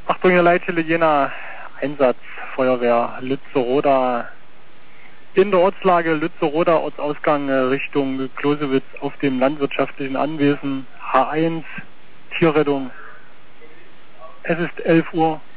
Achtung, ihr Leitstelle Jena, Einsatz, Feuerwehr, Lützeroda. In der Ortslage Lützeroda, Ortsausgang Richtung Klosewitz auf dem landwirtschaftlichen Anwesen H1, Tierrettung. Es ist 11 Uhr.